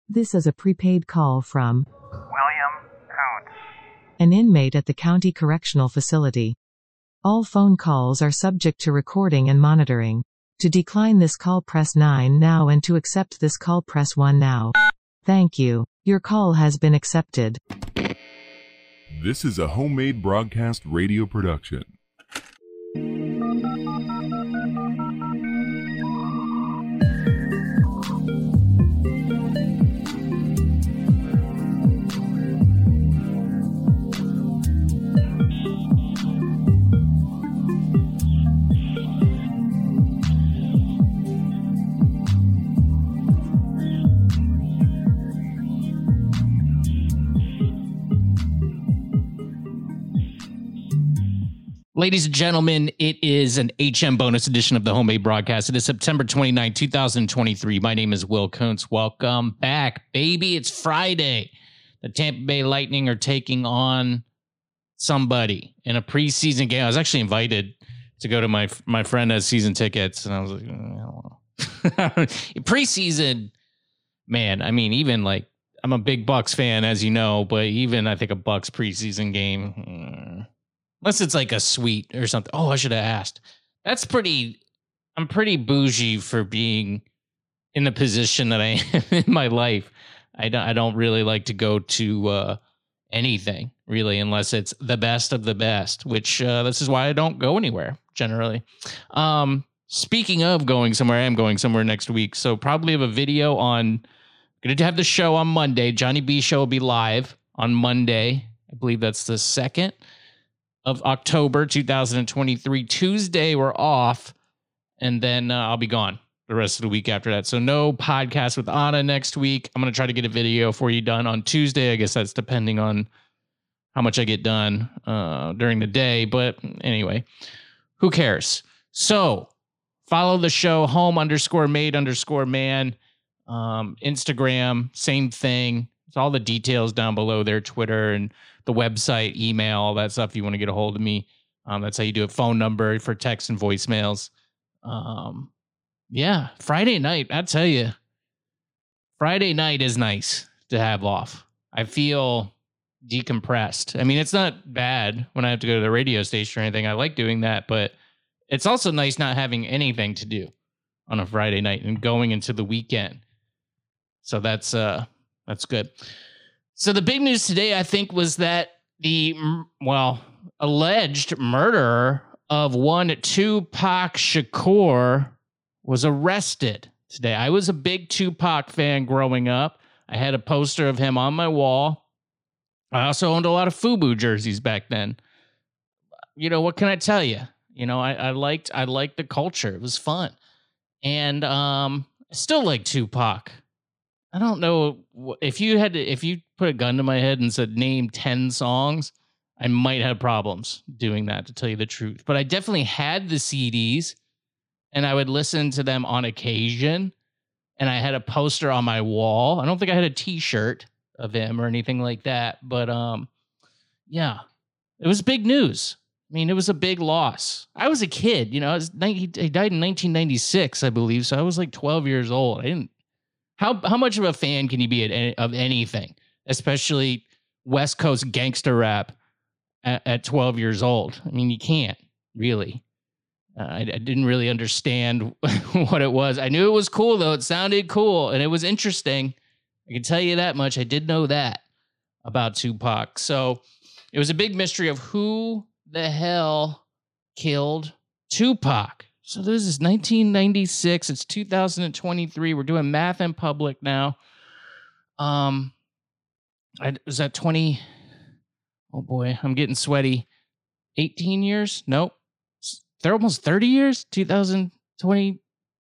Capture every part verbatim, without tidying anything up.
This is a prepaid call from William Coates, an inmate at the county correctional facility. All phone calls are subject to recording and monitoring. To decline this call, press nine now, and to accept this call, press one now. Thank you. Your call has been accepted. This is a homemade broadcast radio production. Ladies and gentlemen, it is an H M bonus edition of the Homemade Broadcast. It is September twenty-ninth, twenty twenty-three. My name is Will Kuntz. Welcome back, baby. It's Friday. The Tampa Bay Lightning are taking on somebody in a preseason game. I was actually invited to go to my my friend has season tickets, and I was like, oh, I don't know. Preseason, man, I mean, even like, I'm a big Bucks fan, as you know, but even I think a Bucks preseason game, hmm, unless it's like a suite or something. Oh, I should have asked. That's pretty, I'm pretty bougie for being in the position that I am in my life. I don't, I don't really like to go to uh, anything, really, unless it's the best of the best, which uh, this is why I don't go anywhere, generally. Um, speaking of going somewhere, I am going somewhere next week. So probably have a video on, going to have the show on Monday. Johnny B Show will be live on Monday. I believe that's the second of October two thousand twenty-three. Tuesday we're off, and then uh, I'll be gone the rest of the week after that. So no podcast with Anna next week. I'm going to try to get a video for you done on Tuesday. I guess that's depending on how much I get done uh, during the day. But anyway, who cares? So follow the show, home underscore made underscore man. Um, Instagram, same thing. It's all the details down below there, Twitter and the website, email, all that stuff. If you want to get a hold of me, um, that's how you do it. Phone number for text and voicemails. Um, yeah, Friday night, I tell you, Friday night is nice to have off. I feel decompressed. I mean, it's not bad when I have to go to the radio station or anything. I like doing that, but it's also nice not having anything to do on a Friday night and going into the weekend. So that's uh, that's good. So the big news today, I think, was that the, well, alleged murderer of one Tupac Shakur was arrested today. I was a big Tupac fan growing up. I had a poster of him on my wall. I also owned a lot of FUBU jerseys back then. You know, what can I tell you? You know, I, I liked I liked the culture. It was fun. And um, I still like Tupac. I don't know if you had to, if you put a gun to my head and said name ten songs, I might have problems doing that, to tell you the truth. But I definitely had the C Ds and I would listen to them on occasion. And I had a poster on my wall. I don't think I had a t-shirt of him or anything like that. But um, yeah, it was big news. I mean, it was a big loss. I was a kid, you know, I was, he died in nineteen ninety-six, I believe. So I was like twelve years old. I didn't, How how much of a fan can you be at, of anything, especially West Coast gangster rap at, at twelve years old? I mean, you can't really. Uh, I, I didn't really understand what it was. I knew it was cool, though. It sounded cool, and it was interesting. I can tell you that much. I did know that about Tupac. So it was a big mystery of who the hell killed Tupac. So this is nineteen ninety-six. It's two thousand twenty-three. We're doing math in public now. Um, I, was that twenty? Oh boy, I'm getting sweaty. eighteen years? Nope. They're almost thirty years? two thousand twenty.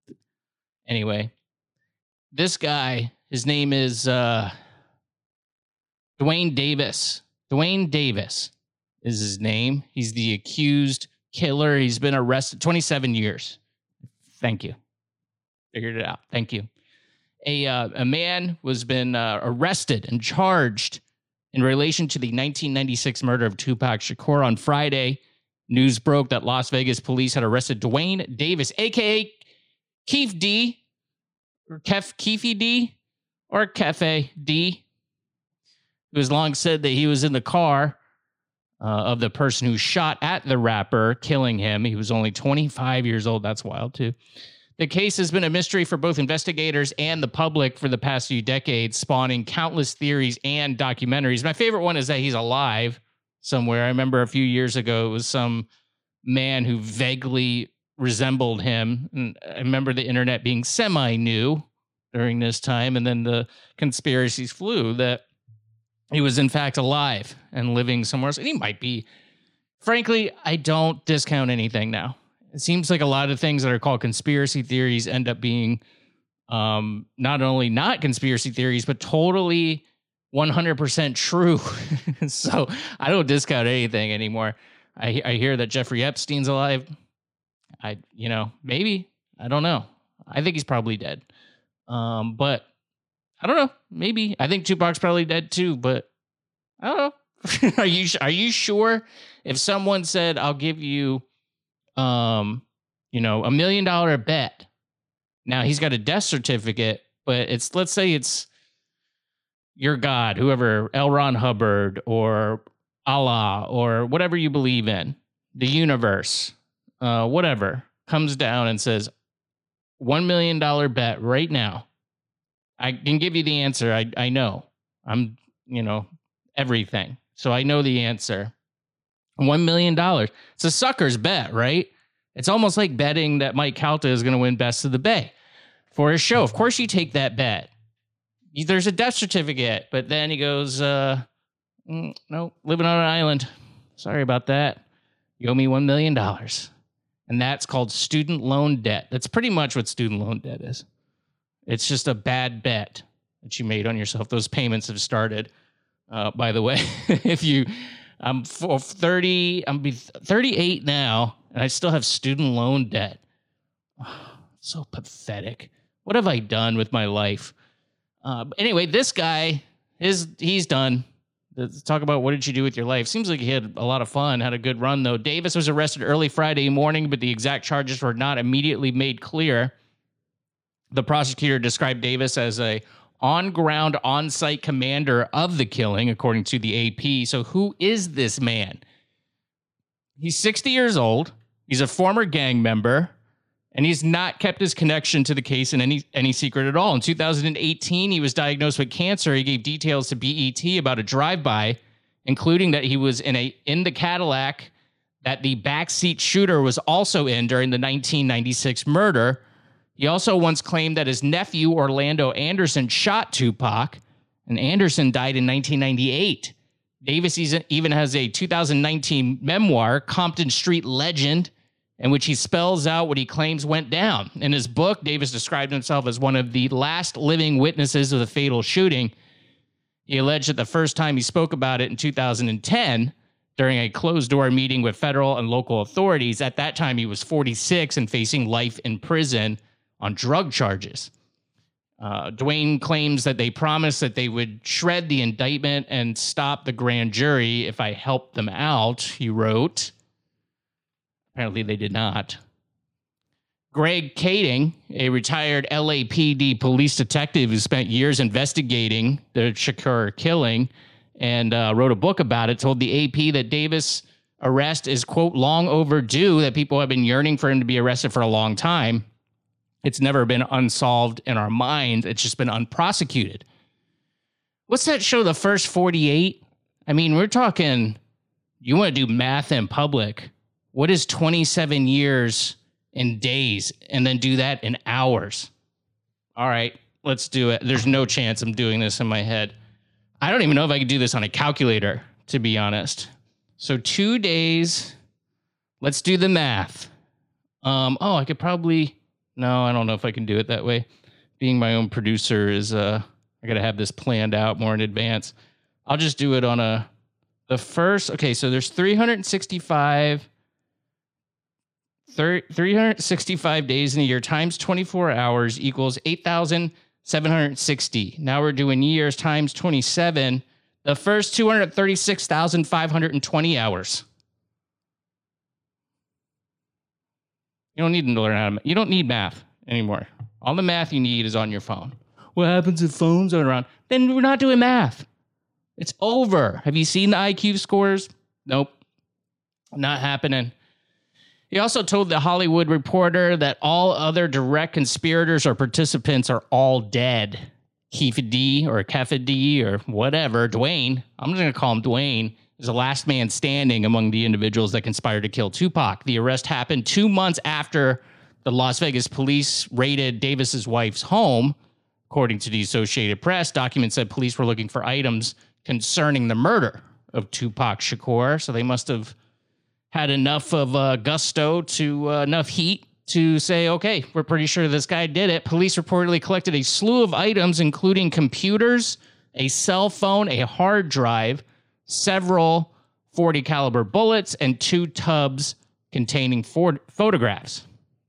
Anyway, this guy, his name is uh, Duane Davis. Duane Davis is his name. He's the accused killer. He's been arrested twenty-seven years. Thank you. Figured it out. Thank you. A uh, a man was been uh, arrested and charged in relation to the nineteen ninety-six murder of Tupac Shakur. On Friday, news broke that Las Vegas police had arrested Duane Davis, a k a. Keef D, or Kef Keefy D, or Cafe D, who has long said that he was in the car uh, of the person who shot at the rapper, killing him. He was only twenty-five years old. That's wild, too. The case has been a mystery for both investigators and the public for the past few decades, spawning countless theories and documentaries. My favorite one is that he's alive somewhere. I remember a few years ago, it was some man who vaguely resembled him. And I remember the internet being semi-new during this time, and then the conspiracies flew that he was in fact alive and living somewhere else. And he might be. Frankly, I don't discount anything now. It seems like a lot of things that are called conspiracy theories end up being um, not only not conspiracy theories, but totally one hundred percent true. So I don't discount anything anymore. I, I hear that Jeffrey Epstein's alive. I, you know, maybe. I don't know. I think he's probably dead. Um, but I don't know. Maybe. I think Tupac's probably dead too, but I don't know. Are you are you sure? If someone said, I'll give you Um, you know, a million dollar bet. Now he's got a death certificate, but it's, let's say it's your God, whoever, L. Ron Hubbard or Allah or whatever you believe in, the universe, uh, whatever, comes down and says, one million dollar bet right now. I can give you the answer. I, I know. I'm, you know, everything. So I know the answer. One million dollars. It's a sucker's bet, right? It's almost like betting that Mike Calta is going to win Best of the Bay for his show. Of course you take that bet. There's a death certificate, but then he goes, uh, mm, no, living on an island. Sorry about that. You owe me one million dollars. And that's called student loan debt. That's pretty much what student loan debt is. It's just a bad bet that you made on yourself. Those payments have started, uh, by the way. If you... I'm thirty. I'm be thirty-eight now, and I still have student loan debt. Oh, so pathetic. What have I done with my life? Uh, anyway, this guy is he's done. Let's talk about what did you do with your life? Seems like he had a lot of fun, had a good run though. Davis was arrested early Friday morning, but the exact charges were not immediately made clear. The prosecutor described Davis as a on-ground, on-site commander of the killing, according to the A P. So who is this man? He's sixty years old. He's a former gang member, and he's not kept his connection to the case in any any secret at all. In two thousand eighteen, he was diagnosed with cancer. He gave details to B E T about a drive-by, including that he was in a in the Cadillac that the backseat shooter was also in during the nineteen ninety-six murder. He also once claimed that his nephew, Orlando Anderson, shot Tupac, and Anderson died in nineteen ninety-eight. Davis even has a two thousand nineteen memoir, Compton Street Legend, in which he spells out what he claims went down. In his book, Davis described himself as one of the last living witnesses of the fatal shooting. He alleged that the first time he spoke about it in two thousand ten, during a closed-door meeting with federal and local authorities. At that time, he was forty-six and facing life in prison on drug charges. Uh, Dwayne claims that they promised that they would shred the indictment and stop the grand jury if I helped them out, he wrote. Apparently they did not. Greg Kading, a retired L A P D police detective who spent years investigating the Shakur killing and uh, wrote a book about it, told the A P that Davis' arrest is, quote, long overdue, that people have been yearning for him to be arrested for a long time. It's never been unsolved in our minds. It's just been unprosecuted. What's that show, The First forty-eight? I mean, we're talking, you want to do math in public. What is twenty-seven years in days and then do that in hours? All right, let's do it. There's no chance I'm doing this in my head. I don't even know if I could do this on a calculator, to be honest. So two days, let's do the math. Um, oh, I could probably... No, I don't know if I can do it that way. Being my own producer is, uh, I got to have this planned out more in advance. I'll just do it on a, the first, okay, so there's three hundred sixty-five, three hundred sixty-five days in a year times twenty-four hours equals eight thousand seven hundred sixty. Now we're doing years times twenty-seven. The first two hundred thirty-six thousand five hundred twenty hours. You don't need to learn how to, you don't need math anymore. All the math you need is on your phone. what happens if phones aren't around? Then we're not doing math. It's over. Have you seen the I Q scores? Nope. Not happening. He also told the Hollywood Reporter that all other direct conspirators or participants are all dead. Keefe D or Kefa D or whatever, Dwayne, I'm just going to call him Dwayne, is the last man standing among the individuals that conspired to kill Tupac. The arrest happened two months after the Las Vegas police raided Davis's wife's home. According to the Associated Press, documents said police were looking for items concerning the murder of Tupac Shakur. So they must have had enough of uh, gusto to uh, enough heat to say, okay, we're pretty sure this guy did it. Police reportedly collected a slew of items, including computers, a cell phone, a hard drive, several forty caliber bullets, and two tubs containing for- photographs.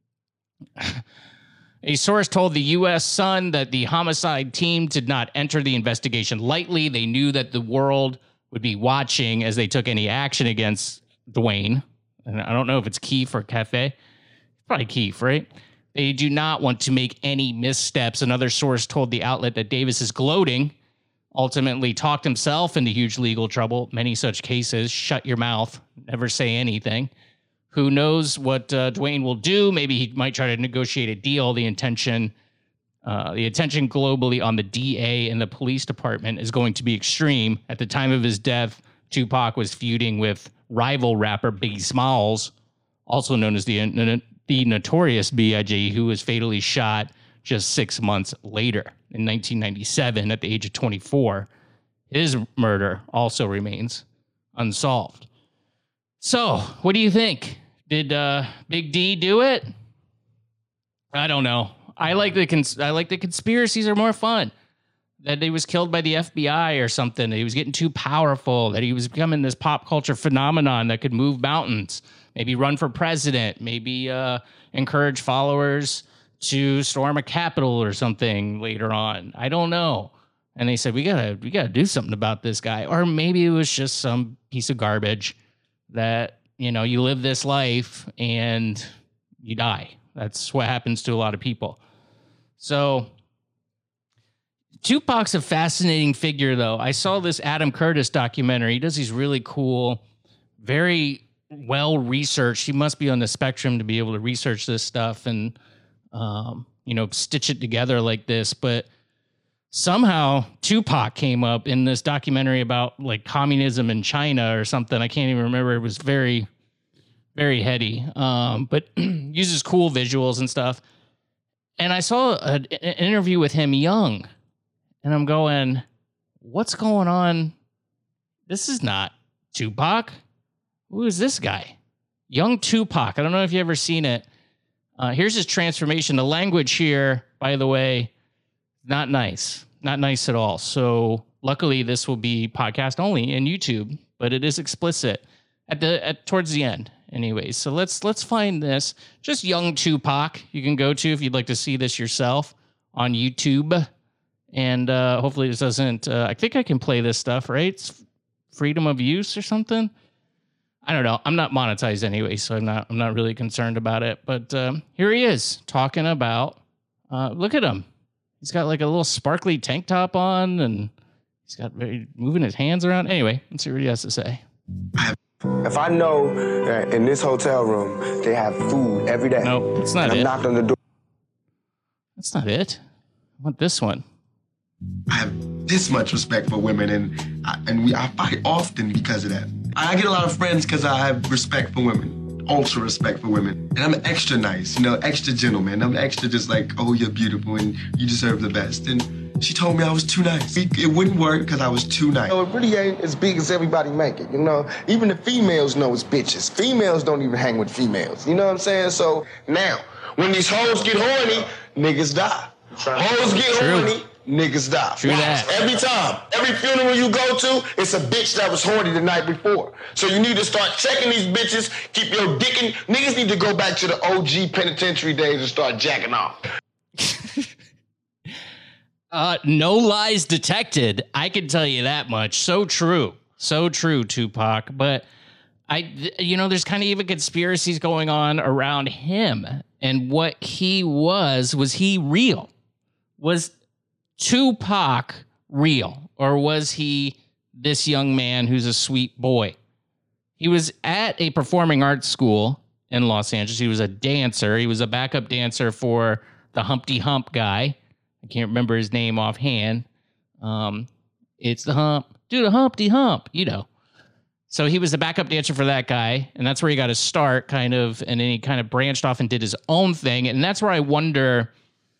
A source told the U S Sun that the homicide team did not enter the investigation lightly. They knew that the world would be watching as they took any action against Dwayne. And I don't know if it's Keefe or Cafe. Probably Keefe, right? They do not want to make any missteps. Another source told the outlet that Davis is gloating, ultimately talked himself into huge legal trouble. Many such cases. Shut your mouth. Never say anything. Who knows what uh, Dwayne will do? Maybe he might try to negotiate a deal. The intention, uh, the attention globally on the D A and the police department is going to be extreme. At the time of his death, Tupac was feuding with rival rapper Biggie Smalls, also known as the the notorious B I G, who was fatally shot just six months later in nineteen ninety-seven at the age of twenty-four. His murder also remains unsolved. So, what do you think? Did uh, Big D do it? I don't know. I like the cons- I like the conspiracies are more fun. That he was killed by the F B I or something. That he was getting too powerful. That he was becoming this pop culture phenomenon that could move mountains. Maybe run for president. Maybe uh, encourage followers to storm a Capitol or something later on. I don't know. And they said we gotta we gotta do something about this guy. Or maybe it was just some piece of garbage that, you know, you live this life and you die. That's what happens to a lot of people. So Tupac's a fascinating figure, though. I saw this Adam Curtis documentary. He does these really cool, very well-researched. He must be on the spectrum to be able to research this stuff and, um, you know, stitch it together like this. But somehow Tupac came up in this documentary about, like, communism in China or something. I can't even remember. It was very, very heady, um, but uses cool visuals and stuff. And I saw a, an interview with him young. And I'm going, what's going on? This is not Tupac. Who is this guy? Young Tupac. I don't know if you've ever seen it. Uh, here's his transformation. The language here, by the way, not nice. Not nice at all. So luckily, this will be podcast only in YouTube, but it is explicit at the at towards the end. Anyways, so let's let's find this. Just young Tupac. You can go to if you'd like to see this yourself on YouTube. And uh, hopefully this doesn't... Uh, I think I can play this stuff, right? It's freedom of use or something. I don't know. I'm not monetized anyway, so I'm not I'm not really concerned about it. But um, here he is talking about... Uh, look at him. He's got like a little sparkly tank top on, and he's got very moving his hands around. Anyway, let's see what he has to say. If I know that in this hotel room they have food every day... Nope, that's not and it. I'm knocked on the door... That's not it. I want this one. I have this much respect for women, and I, and we I fight often because of that. I get a lot of friends because I have respect for women, ultra respect for women, and I'm extra nice, you know, extra gentleman. I'm extra just like, oh, you're beautiful and you deserve the best. And she told me I was too nice. It wouldn't work because I was too nice. So it really ain't as big as everybody make it, you know. Even the females know it's bitches. Females don't even hang with females. You know what I'm saying? So now, when these hoes get horny, niggas die. Hoes get True. horny. Niggas die. True that. Every time. Every funeral you go to, it's a bitch that was horny the night before. So you need to start checking these bitches, keep your dick in. Niggas need to go back to the O G penitentiary days and start jacking off. uh, no lies detected. I can tell you that much. So true. So true, Tupac. But, I, you know, there's kind of even conspiracies going on around him. And what he was, was he real? Was Tupac real, or was he this young man who's a sweet boy? He was at a performing arts school in Los Angeles. He was a dancer. He was a backup dancer for the Humpty Hump guy. I can't remember his name offhand. Um, it's the Hump. Do the Humpty Hump, you know. So he was the backup dancer for that guy, and that's where he got his start, kind of, and then he kind of branched off and did his own thing. And that's where I wonder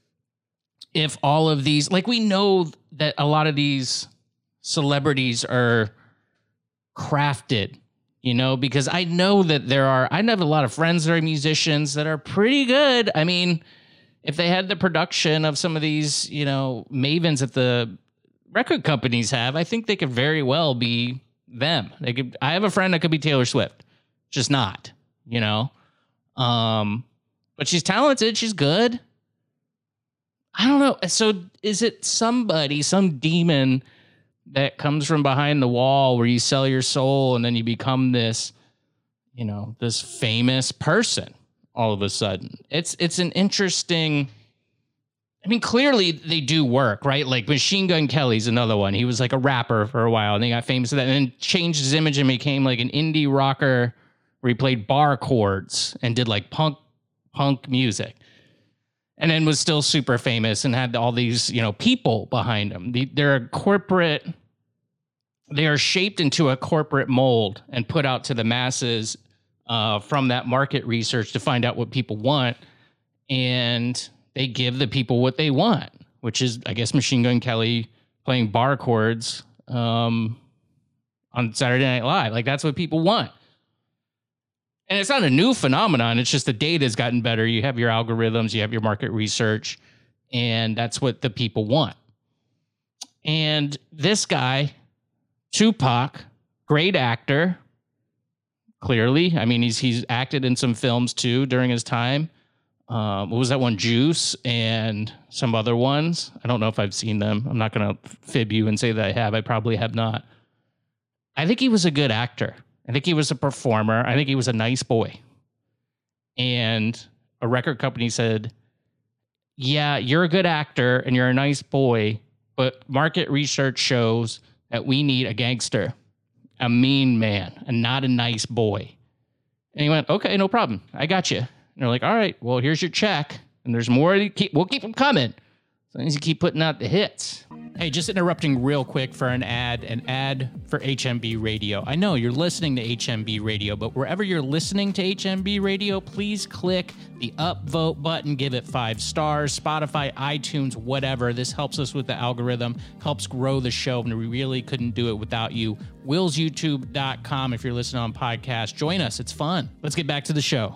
if all of these, like, we know that a lot of these celebrities are crafted, you know, because I know that there are, I have a lot of friends that are musicians that are pretty good. I mean, if they had the production of some of these, you know, mavens that the record companies have, I think they could very well be them. They could. I have a friend that could be Taylor Swift, just not, you know. Um, but she's talented. She's good. I don't know. So is it somebody, some demon that comes from behind the wall where you sell your soul and then you become this, you know, this famous person all of a sudden? It's it's an interesting. I mean, clearly they do work, right? Like Machine Gun Kelly's another one. He was like a rapper for a while and he got famous for that and then changed his image and became like an indie rocker where he played bar chords and did like punk punk music. And then was still super famous and had all these, you know, people behind him. They're a corporate, they are shaped into a corporate mold and put out to the masses uh, from that market research to find out what people want. And they give the people what they want, which is, I guess, Machine Gun Kelly playing bar chords um, on Saturday Night Live. Like, that's what people want. And it's not a new phenomenon. It's just the data has gotten better. You have your algorithms, you have your market research, and that's what the people want. And this guy, Tupac, great actor, clearly. I mean, he's he's acted in some films, too, during his time. Um, what was that one? Juice and some other ones. I don't know if I've seen them. I'm not going to fib you and say that I have. I probably have not. I think he was a good actor. I think he was a performer. I think he was a nice boy. And a record company said, yeah, you're a good actor and you're a nice boy, but market research shows that we need a gangster, a mean man, and not a nice boy. And he went, okay, no problem. I got you. And they're like, all right, well, here's your check. And there's more. To keep, we'll keep them coming. As long as you keep putting out the hits. Hey, just interrupting real quick for an ad, an ad for H M B Radio. I know you're listening to H M B Radio, but wherever you're listening to H M B Radio, please click the upvote button, give it five stars, Spotify, iTunes, whatever. This helps us with the algorithm, helps grow the show, and we really couldn't do it without you. Wills YouTube dot com if you're listening on podcast. Join us. It's fun. Let's get back to the show.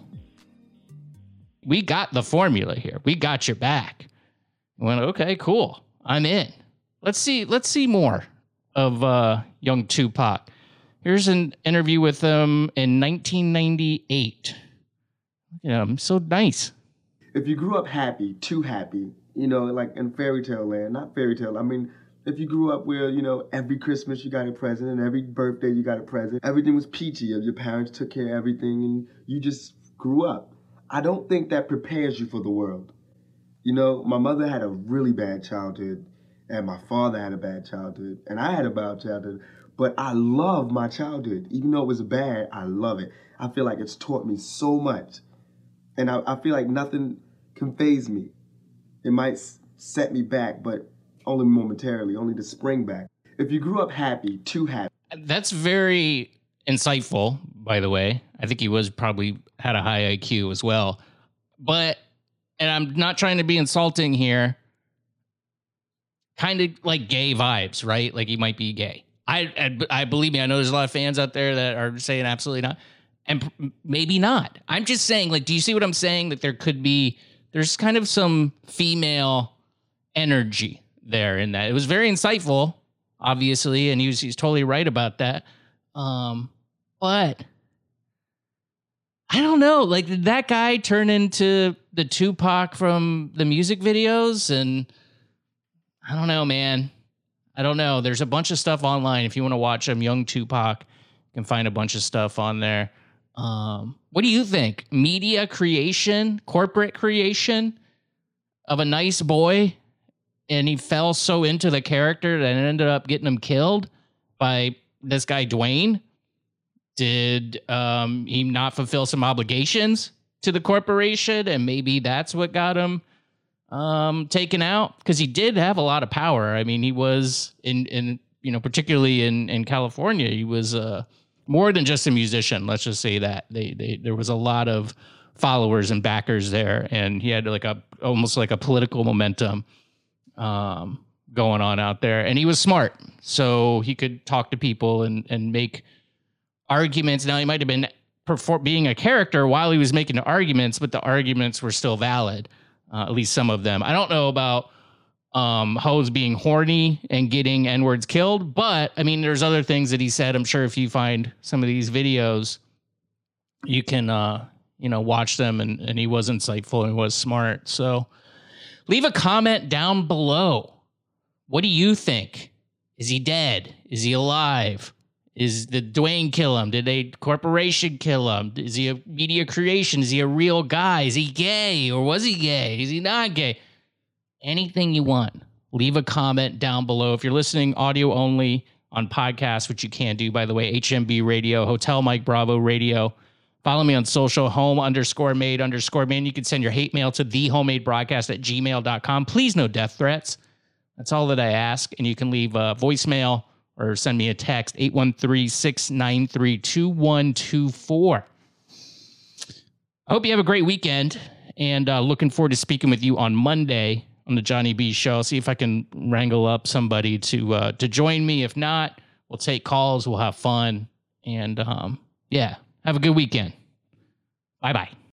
We got the formula here. We got your back. I went, okay, cool. I'm in. Let's see. Let's see more of uh, young Tupac. Here's an interview with him in nineteen ninety-eight. Yeah, I'm so nice. If you grew up happy, too happy, you know, like in fairy tale land, not fairy tale. I mean, if you grew up where, you know, every Christmas you got a present and every birthday you got a present, everything was peachy. Your parents took care of everything and you just grew up. I don't think that prepares you for the world. You know, my mother had a really bad childhood, and my father had a bad childhood, and I had a bad childhood, but I love my childhood. Even though it was bad, I love it. I feel like it's taught me so much, and I, I feel like nothing can faze me. It might s- set me back, but only momentarily, only to spring back. If you grew up happy, too happy. That's very insightful, by the way. I think he was probably had a high I Q as well. But, and I'm not trying to be insulting here, kind of like gay vibes, right? Like he might be gay. I, I, I believe me, I know there's a lot of fans out there that are saying absolutely not. And p- maybe not. I'm just saying, like, do you see what I'm saying? That there could be, there's kind of some female energy there in that. It was very insightful, obviously, and he was, he's totally right about that. Um, but I don't know, like, did that guy turn into the Tupac from the music videos? And I don't know, man. I don't know. There's a bunch of stuff online. If you want to watch him, young Tupac, you can find a bunch of stuff on there. Um, what do you think? Media creation, corporate creation of a nice boy and he fell so into the character that it ended up getting him killed by this guy, Dwayne? Did um, he not fulfill some obligations to the corporation? And maybe that's what got him um, taken out? Because he did have a lot of power. I mean, he was in, in you know, particularly in, in California, he was uh, more than just a musician. Let's just say that. They, they there was a lot of followers and backers there, and he had like a almost like a political momentum um, going on out there. And he was smart, so he could talk to people and and make arguments. Now, he might have been perform- being a character while he was making the arguments, but the arguments were still valid, uh, at least some of them. I don't know about um, hoes being horny and getting N-words killed, but I mean, there's other things that he said. I'm sure if you find some of these videos, you can, uh, you know, watch them, and, and he was insightful and was smart. So leave a comment down below. What do you think? Is he dead? Is he alive? Is did Dwayne kill him? Did a corporation kill him? Is he a media creation? Is he a real guy? Is he gay, or was he gay? Is he not gay? Anything you want. Leave a comment down below. If you're listening audio only on podcasts, which you can do, by the way, H M B Radio, Hotel Mike Bravo Radio. Follow me on social, home underscore made underscore man. You can send your hate mail to the homemade broadcast at gmail dot com. Please, no death threats. That's all that I ask. And you can leave a voicemail or send me a text, eight one three, six nine three, two one two four. I hope you have a great weekend, and uh, looking forward to speaking with you on Monday on the Johnny B Show. See if I can wrangle up somebody to uh, to join me. If not, we'll take calls. We'll have fun. And um, yeah, have a good weekend. Bye-bye.